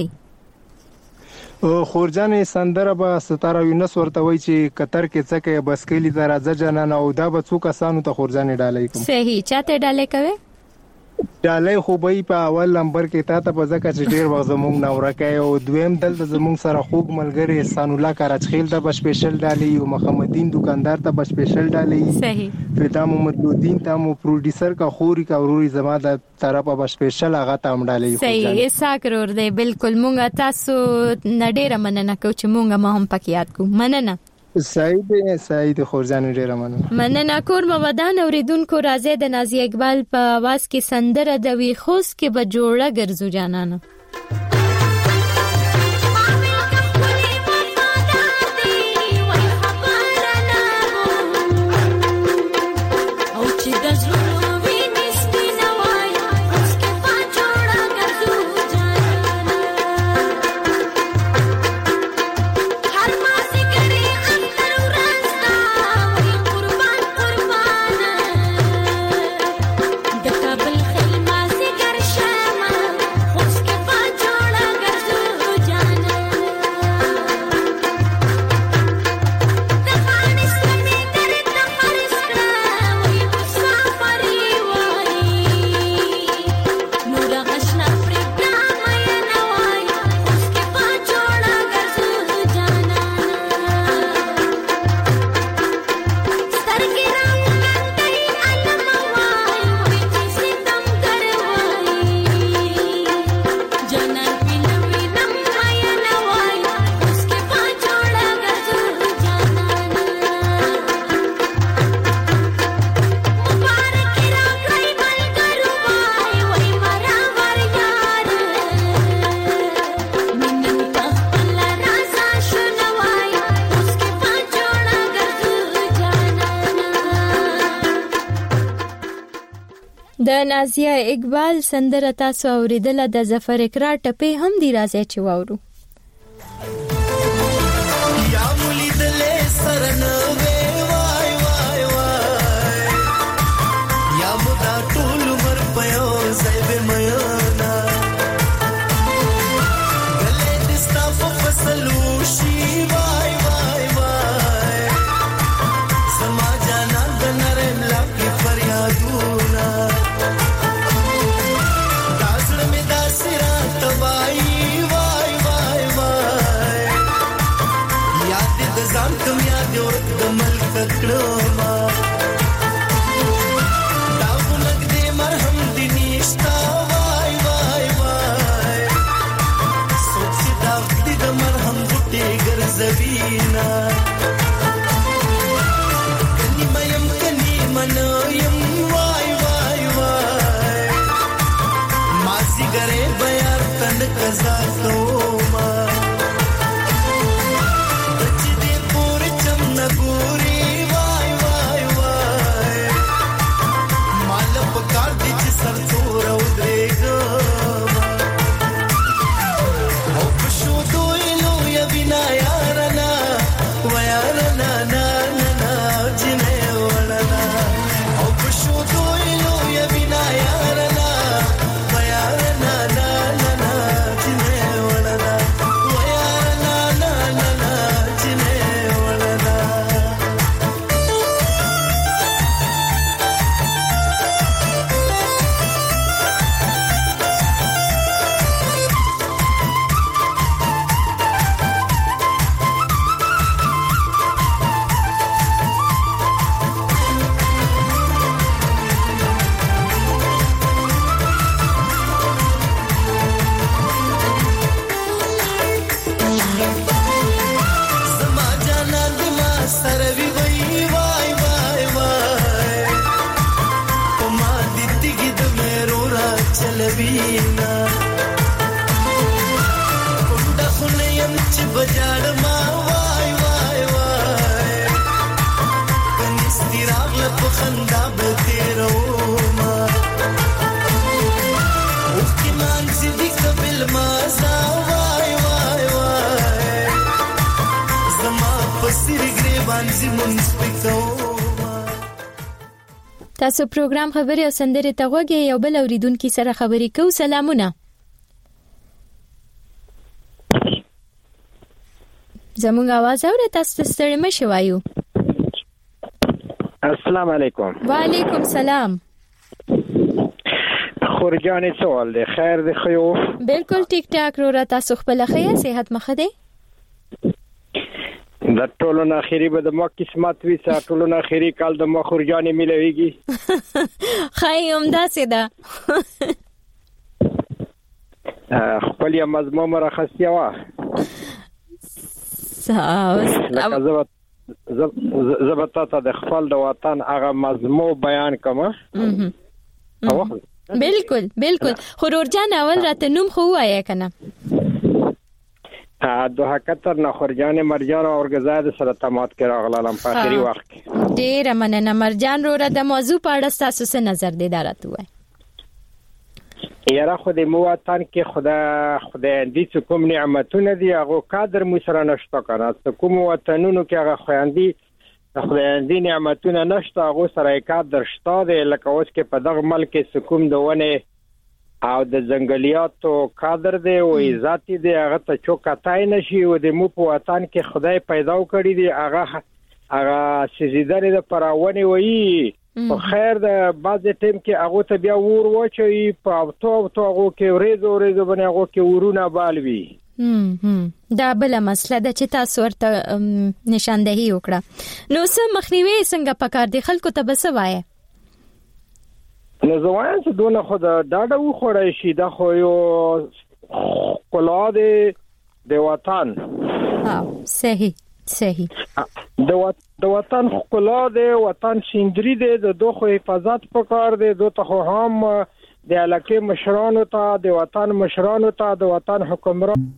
خورجانې سندره به 17 ورته وای چې قطر کې څکه بس کلی درازه جنان او دا به څو کسانو ته خورجانې ډالۍ کوم صحیح چاته ډالۍ کوي ډالۍ خو به په اول نمبر کې تا ته په ځکه چې ډیر وخت زمونږ نه ورکه او دویم دلته زمونږ سره خوګ ملګری احسان الله کراچخیل ته به سپیشل ډالۍ او محمدین دکاندار ته به سپیشل ډالۍ صحیح فدا محمد لودین ته مو پروډوسر کا خوري کا وروري زما د طرفه به سپیشل هغه ته ډالۍ صحیح اساک ور دی بالکل مونږه تاسو نډیره مننه کو چې مونږه ما هم پکې یاد کو مننه سعید خورجان ډیره مننه کور مودان اوریدونکو راځي د نازیه اقبال په आवाज کې سندره د وی خوس کې به جوړه ګرځو جانانه د نازیه اقبال سندره تاسو اوریدله د ظفر اقرار ټپه هم دی راځي چې واورو یا ملیدلې سرنوي وای وای وای یا مدا ټول مر پيو زيب ميانا گلې دستا په فصلو شي وای وای وای سما جانا د نرم لکه فریادونه زانتم یاد ورک د ملک کړما دا ولګ دې مرهم دې نشتا وای وای وای سوچ دا دې د مرهم بوټي ګرځوینا کني مې منویم وای وای وای ماسي ګره بیا تند کزا توما پوری وای وای وای مال په کار دي چې سر تور او درېګو او په شو دوی نو یا بنا یارنا ویارنا نا نا جنې ولنا او په شو دوی نو یا بنا یارنا ویارنا نا نا جنې ولنا ویارنا نا نا جنې بینا کونډه خونیم چې بجاړ ما وای وای وای پسیر گریبان زمون سپکو تاسو پروګرام خبري او سندري ته غوږی یو بل اوریدونکو سره خبري کوو. سلامونه. زموږ आवाज اورئ؟ تاسو ستړي مشئ وایو. السلام علیکم. وعلیکم سلام. خورجان سوال دی، خیر دی خیو؟ بالکل ټیک ټاک رو را. تاسو خپل خیر صحت مخه دی؟ د ټولو نه اخیری به د ما قسمت وي، چې ټولو نه اخیری کال د ما خورجانې ملويږي. خای همداسې ده. خپل یا مضمون مرخصیه وا زبطه ته د خپل د وطن هغه مضمون بیان کوم. بالکل بالکل. خورجان اول راته نوم خو وایې کنه. دوه کتر نه خورجان مرجان او غزاد سره تمات کې راغلم په اخري وخت کې. ډیر مننه مرجان رو را. د موضوع په اړه تاسو څه نظر دی دراته وای؟ یاره خو د موطن کې خدای دې کوم نعمتونه دي هغه قدر مو سره نشته کنه. کوم وطنونو کې هغه خويندې خدای دې نعمتونه نشته هغه سره قدر شته دی. لکه اوس کې په دغه ملک کې سکوم دونه او د جنگلیاتو قدر دی او عزت دی هغه ته چوکاتای نشي. او د مو په وطن کې خدای پیدا کړی دی هغه سزیدنه د پراونی وایي. په خیر د بعض ټیم کې هغه ته بیا ور وچی په اوتو هغه کې ورېزو باندې هغه کې ورونه بالوي. دا بل مسله ده چې تاسو ورته نشاندهي وکړه. نو سم مخنیوي څنګه پکار دي خلکو ته بسوایه؟ نو زواین چې دونه خود ډاډه و خوړای شي دا خو یو قلاده د وطن. صحیح د وطن قلاده وطن سیندری دی. د دوه حفاظت پکار دی. دوه خو هم د علاقه مشرانو ته د وطن مشرانو ته د وطن حکمران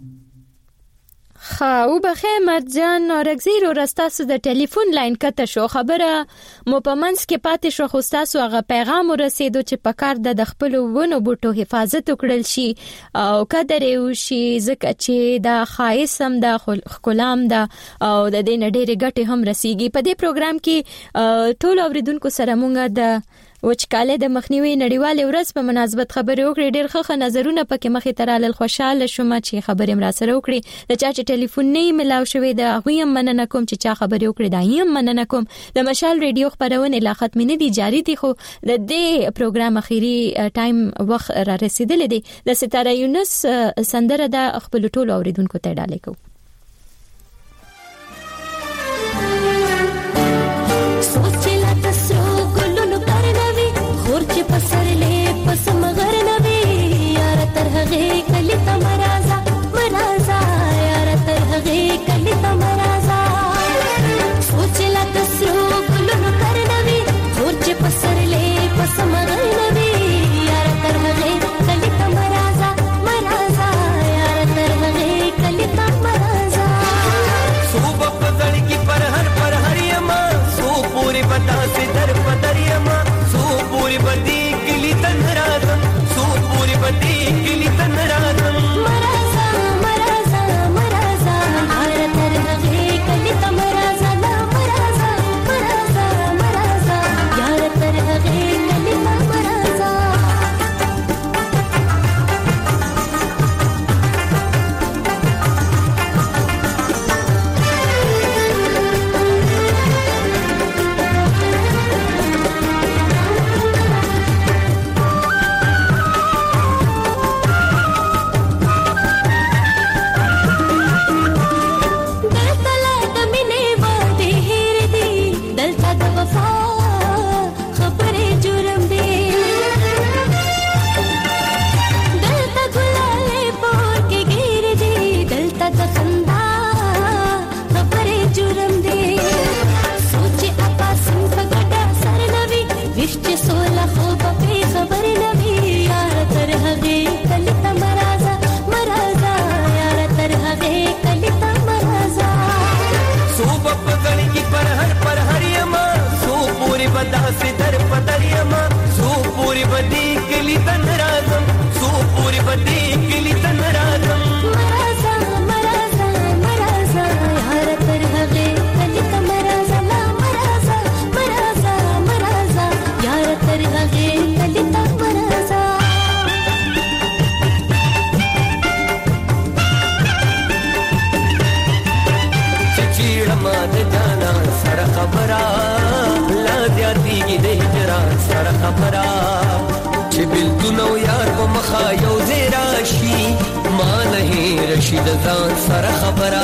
او بخیر مرجان نارګزی رو راستاسو د ټلیفون لاین کته شو. خبره مو په منځ کې پاتې شو خو تاسو هغه پیغام ورسېدو چې پکار د خپل ونو بوټو حفاظت وکړل شي او قدر یې وشي ځکه چې دا خایسم د خلام دا او د دې نډېری ګټه هم رسیږي. په دې پروګرام کې ټول اوریدونکو سره مونږ د وچکاله د مخنیوي نړیوال ورځ په مناسبت خبرې وکړې. ډېر ښه نظرونه پکې مخې ته رالل. خوشاله شوم چې خبرې مر سره وکړې. د چا چې ټلیفون نه ملاو شوې د هغه هم مننه کوم چې چا خبرې وکړې. دا هم مننه کوم. د مشال ریډیو خبرونه لا ختم نه دي جاری دي خو د دې پروګرام اخیری ټایم وخت را رسیدل دي. د ستاره یونس سندره د خپل ټولو اوریدونکو ته ډالې کو. چې پسرلې پس مغر نوي یار تر هغه کلی تمرازا مرازا یار تر هغه کلی تمرازا سوچ لا تسرو ګلونو کر نوي خور چې پسرلې پس مغر نوي یار تر هغه کلی تمرازا مرازا یار تر هغه کلی تمرازا صوب پزړ کی پر هر یما سو پوری بتا سے در پدر یما پوری بدی کلی تنرازم سو پوری بدی کلی تنرازم مرازا مرازا مرازا آر تر هغه کلی تمرازا لا مرازا مرازا مرازا یار تر هغه کلی تمرازا से दर पदर यमा सो पूरी बदी कली तनराजम सो पूरी बदी कली तनराजम मराजा मराजा मराजा यार तर हगे خبره لا زیاتیږي د هجران سره خبره چې بلتون او یار په مخه یو ځای راشي ما نه رشي د ځان سره خبره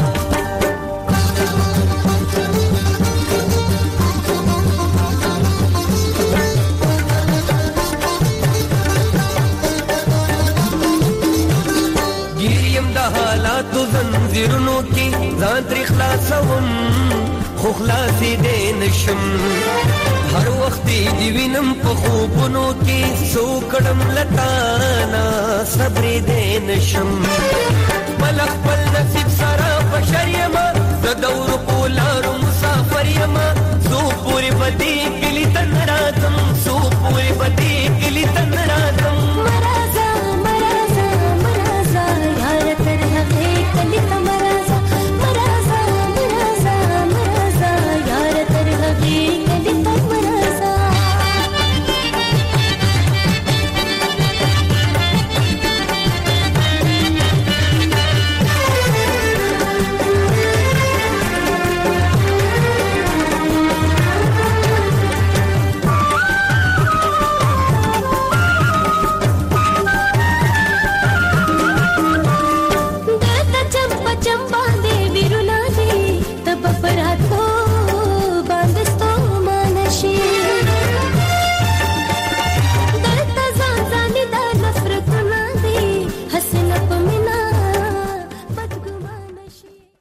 حالاتو زنځیرونو کې ځان تر خلاصوم خو خلاصې دې نشم هر وخت دې وینم په خوبونو کې څو کړم لتانا صبر دې نشم بل خپل نصیب سره